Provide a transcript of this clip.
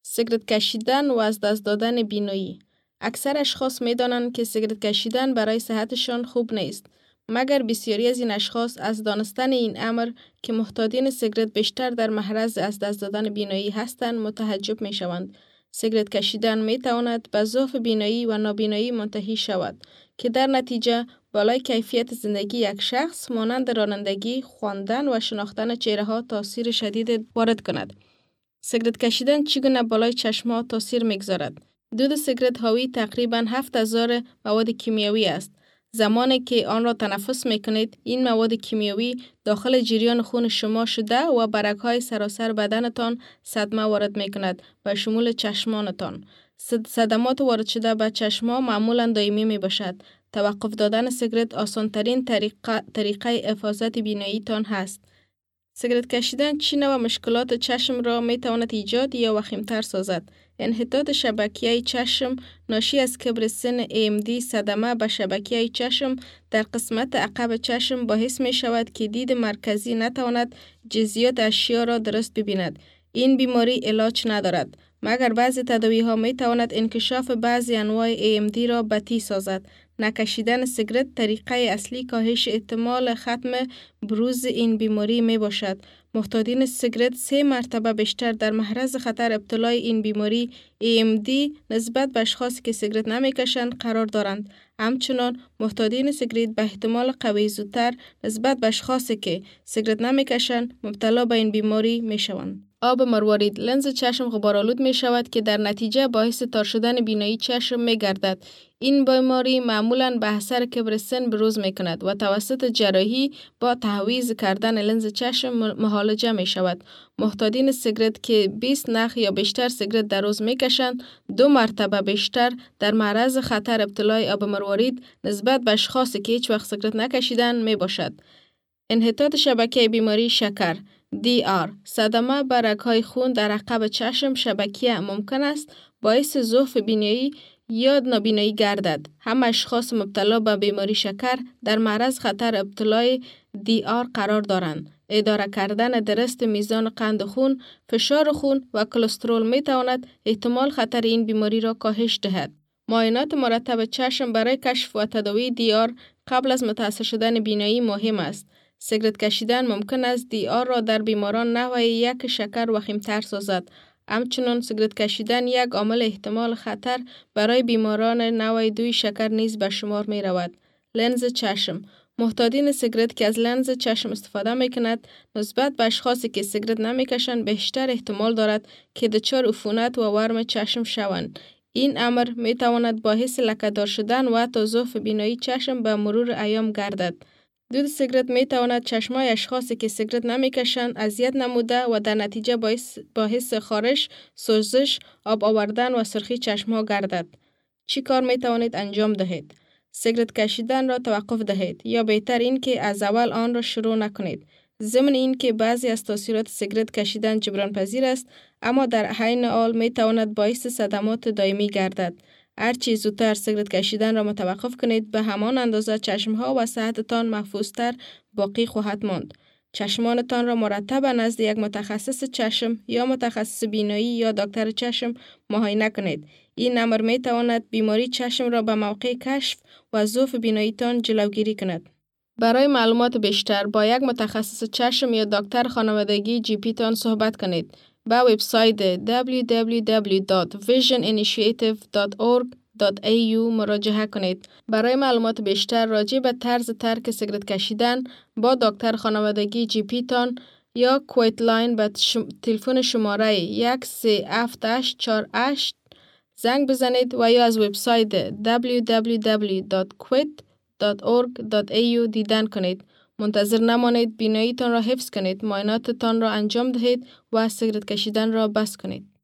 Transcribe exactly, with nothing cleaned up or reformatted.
سیگرت کشیدن و از دست دادن بینایی. اکثر اشخاص می دانند که سیگرت کشیدن برای صحتشان خوب نیست. مگر بسیاری از این اشخاص از دانستن این امر که معتادین سیگرت بیشتر در معرض از دست دادن بینایی هستند متعجب می شوند. سیگرت کشیدن می تواند به ضعف بینایی و نابینایی منتهی شود که در نتیجه بالای کیفیت زندگی یک شخص مانند رانندگی، خواندن و شناختن چهره ها تاثیر شدید وارد کند. سیگرت کشیدن چگونه بالای چشم‌ها تاثیر می‌گذارد؟ دود سیگرت حاوی تقریباً هفت هزار مواد کیمیایی است. زمانی که آن را تنفس می‌کنید، این مواد کیمیایی داخل جریان خون شما شده و به رگ‌های سراسر بدنتان صدمه وارد می‌کند و شمول چشمانتان. صدمات وارد شده به چشم‌ها معمولاً دائمی می‌باشد. توقف دادن سیگرت آسان‌ترین طریقه طریقه حفاظت بیناییتان هست. سیگرت کشیدن چه نوع مشکلات چشم را می تواند ایجاد یا وخیم‌تر سازد. انحطاط شبکیه چشم ناشی از کبر سن ای ام دی صدمه به شبکیه چشم در قسمت عقب چشم باعث می شود که دید مرکزی نتواند جزئیات اشیا را درست ببیند. این بیماری علاج ندارد، مگر بعضی تداوی ها می تواند انکشاف بعضی انواع ای ام دی را بطیء سازد. نکشیدن سیگرت طریقه اصلی کاهش احتمال ختم بروز این بیماری می باشد. معتادین سیگرت سه مرتبه بیشتر در معرض خطر ابتلای این بیماری ای ام دی نسبت به اشخاصی که سیگرت نمی کشند قرار دارند. همچنان معتادین سیگرت به احتمال قوی زودتر نسبت به اشخاصی که سیگرت نمی کشند مبتلا به این بیماری می شوند. آب مروارید لنز چشم غبارآلود می شود که در نتیجه باعث تار شدن بینایی چشم می گردد. این بیماری معمولاً به اثر کبر سن بروز می کند و توسط جراحی با تعویض کردن لنز چشم معالجه می شود. معتادین سیگرت که بیست نخ یا بیشتر سیگرت در روز می کشند دو مرتبه بیشتر در معرض خطر ابتلای آب مروارید نسبت به اشخاصی که هیچ وقت سیگرت نکشیدند می باشد. انحطاط شبکیه بیماری شکر دی آر صدمه به رگ‌های خون در عقب چشم شبکیه ممکن است باعث ضعف بینایی یا نابینایی گردد. همه اشخاص مبتلا به بیماری شکر در معرض خطر ابتلای دی آر قرار دارند. اداره کردن درست میزان قند خون، فشار خون و کلسترول می تواند احتمال خطر این بیماری را کاهش دهد. معاینات مرتب چشم برای کشف و تداوی دی آر قبل از متأثر شدن بینایی مهم است. سیگرت کشیدن ممکن است دی آر را در بیماران نوع یک شکر وخیم‌تر سازد. همچنین سیگرت کشیدن یک عامل احتمال خطر برای بیماران نوع دوی شکر نیز به شمار می رود. لنز چشم معتادین سیگرت که از لنز چشم استفاده می کند نسبت به اشخاصی که سیگرت نمی کشند بیشتر احتمال دارد که دچار عفونت و ورم چشم شوند. این امر می تواند باعث لکه‌دار شدن و حتی ضعف بینایی چشم به مرور ایام گردد. دود سیگرت می تواند چشمای اشخاصی که سیگرت نمی کشند اذیت نموده و در نتیجه باعث باعث خارش، سوزش، آب آوردن و سرخی چشمها گردد. چی کار می توانید انجام دهید؟ سیگرت کشیدن را توقف دهید یا بهتر این که از اول آن را شروع نکنید. ضمن این که بعضی از تاثیرات سیگرت کشیدن جبران پذیر است، اما در عین حال می تواند باعث صدمات دائمی گردد. هرچی زودتر سیگرت کشیدن را متوقف کنید به همان اندازه چشمها و صحتتان محفوظتر باقی خواهد ماند. چشمانتان را مرتبا نزد یک متخصص چشم یا متخصص بینایی یا دکتر چشم معاینه کنید. این امر می تواند بیماری چشم را به موقع کشف و ضعف بیناییتان جلوگیری کند. برای معلومات بیشتر با یک متخصص چشم یا دکتر خانوادگی جی پی تان صحبت کنید. به وبسایت دبلیو دبلیو دبلیو دات ویژن اینیشیتیو دات اورگ دات ای یو مراجعه کنید. برای معلومات بیشتر راجع به طرز ترک سیگرت کشیدن با دکتر خانوادگی جی پی تان یا کویت لاین به شم... تلفن شماره یک سه هفت هشت چهار هشت زنگ بزنید و یا از وبسایت دبلیو دبلیو دبلیو دات کویت دات اورگ دات ای یو دیدن کنید. منتظر نمانید، بیناییتان را حفظ کنید، معایناتتان را انجام دهید و سیگرت کشیدن را بس کنید.